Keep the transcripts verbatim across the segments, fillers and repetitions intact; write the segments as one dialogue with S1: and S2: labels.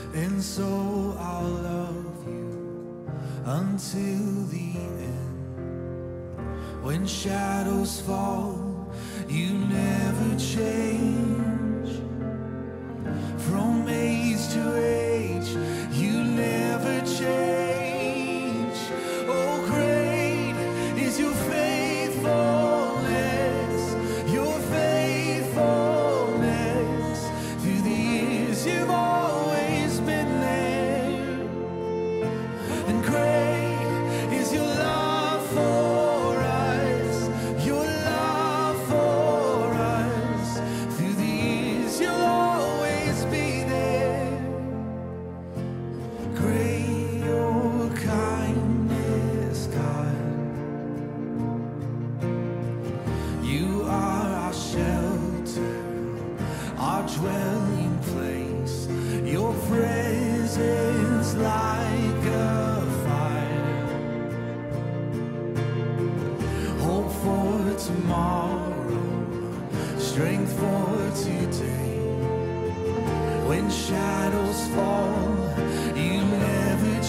S1: and so I'll love you until the end. When shadows fall, you never change. From age to age, you never change. Oh, great is your faithfulness, your faithfulness. Through the years, you've always been there. And great is your love for us, your love for us. Through the years, you'll always be there. Great your kindness, God. You are our shelter, our dwelling place. Your presence like a fire. Hope for tomorrow, strength for today. When shadows fall, you never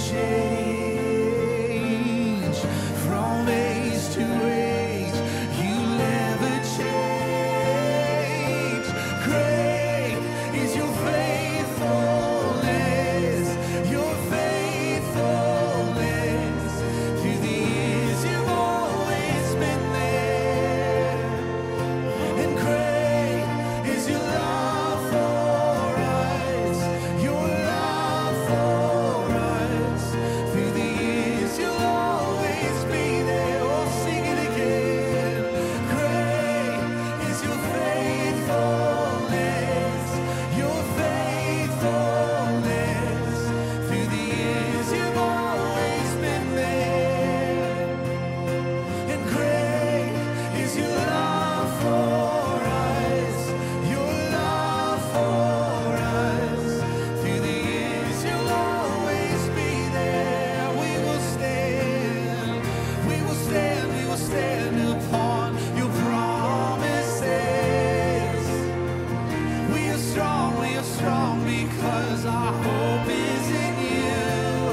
S1: change. From age to age, you never change. Great is your faithfulness, your faithfulness. Through the years, you've always been there. And great is your love for us, your love for us. Through the years, you'll always be there. Oh, sing it again. Great is your faithfulness, your faithfulness. Through the years, you've always been there. And great is your love for us, your love for us. Through the years, you'll always be there. We will stand, we will stand, we will stand upon your promises. We are strong, we are strong because our hope is in you.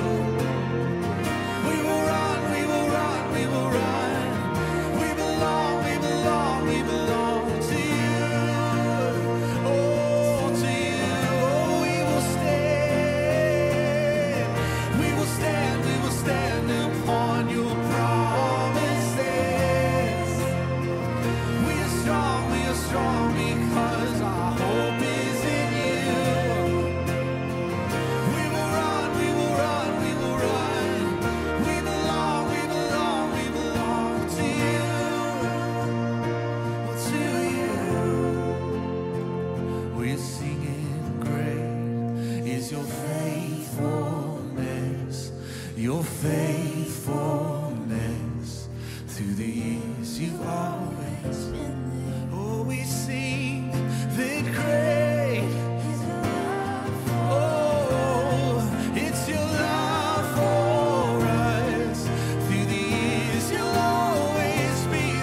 S1: We will run, we will run, we will run. We belong, we belong, we belong to you. Oh, to you. Oh, we will stand. We will stand, we will stand upon your promises. We are strong, we are strong because our hope is in you. We will run, we will run, we will run. We belong, we belong, we belong to you. To you. We're singing great is your faithfulness, your faithfulness. Through the years, you've always been there. Oh, we sing that great. Oh, it's your love for us. Through the years, you'll always be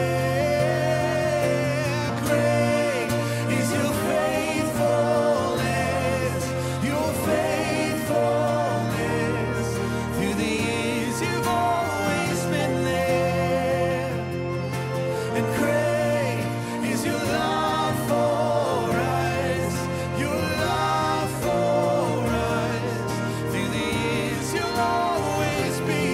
S1: there. Great is your faithfulness, your faithfulness. Through the years, you've always been there. And great is your love for us, your love for us. Through the years, you'll always be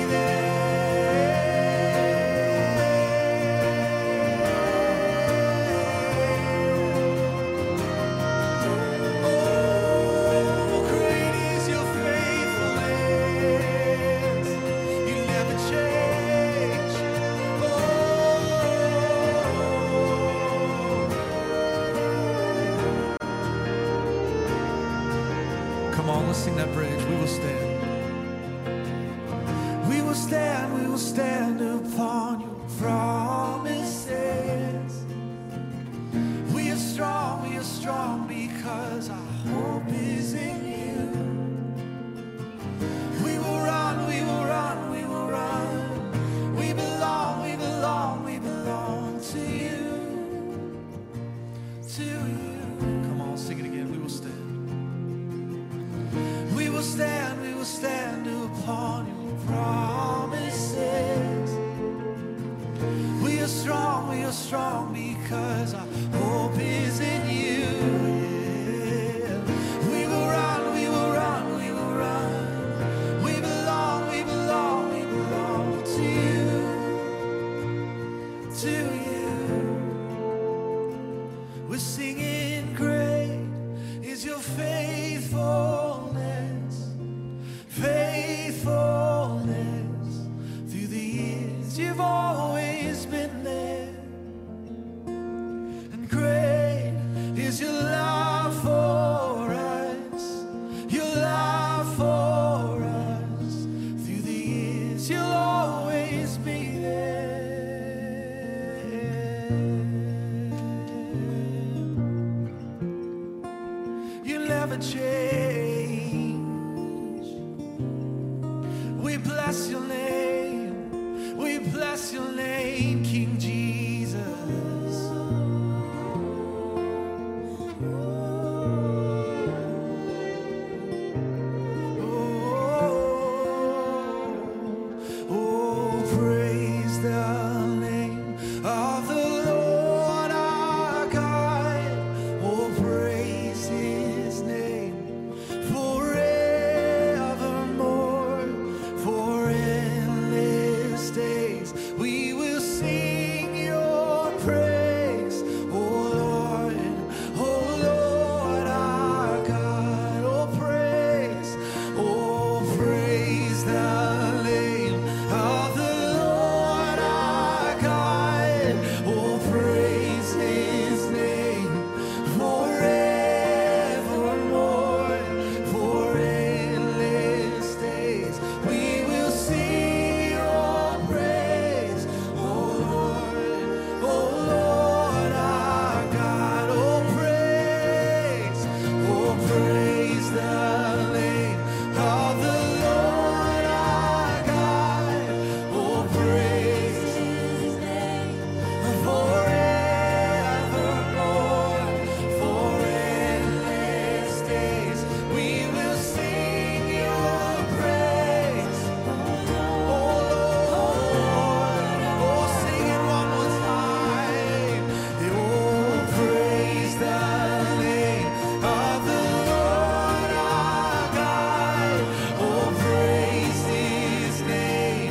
S1: there. Oh, great is your faithfulness. You never change. Oh, come on, let's sing that bridge. We will stand. We will stand, we will stand upon your promises. We are strong, we are strong because our hope is in you. We will run, we will run, we will run. We belong, we belong, we belong to you. To you. Come on, sing it again. We will stand. will stand, we will stand upon your promises. We are strong, we are strong because our hope is in you. Yeah. We will run, we will run, we will run. We belong, we belong, we belong to you, to you. We're singing, great is your faithfulness, faithfulness. Through the years you've always been there. And great is your love for us, your love for us. Through the years you'll always be there. You never change. We bless your name, we bless your name, King Jesus. Oh, oh, praise the name of the Lord our God. Oh, praise his name forevermore, for endless days we will sing your praise. Oh Lord, oh Lord our God. Oh, praise, oh, praise the name of the Lord our God. Oh, praise his name forevermore, for endless days we will sing your praise. Oh Lord, oh Lord our God. Oh, praise, oh, praise the name of the Lord our God. Oh, praise his name forevermore, for endless days we will sing your praise. Oh Lord, oh, sing it one more time. Oh, praise the name of the Lord our God. Oh, praise his name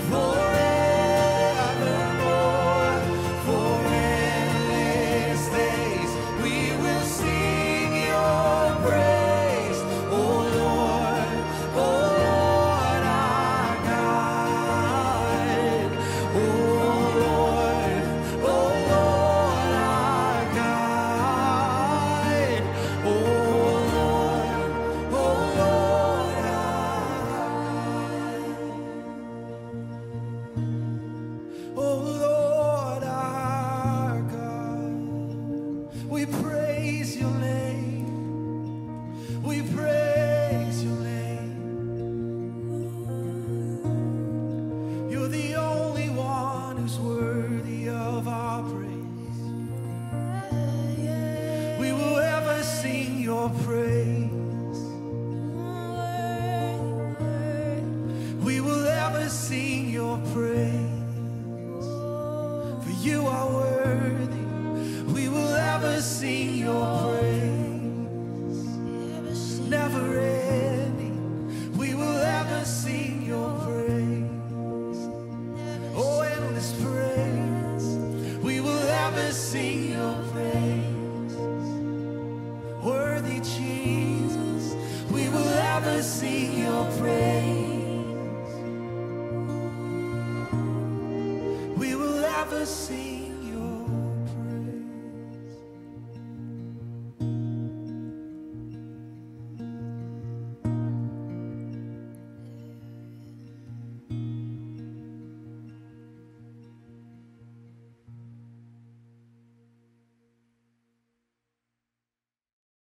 S1: forevermore, for endless days we will sing your praise. Oh Lord, oh Lord our God. Oh Lord, oh Lord our God. Oh Lord, oh Lord our, oh Lord our God. We praise your name, we praise your name. You're the only one who's worthy of our praise. We will ever sing your praise. We will ever sing your praise. For you are worthy. We will ever sing your praise. Never ending. We will ever sing your praise. Oh, endless praise. We will ever sing your praise. Worthy Jesus. We will ever sing your praise. We will ever sing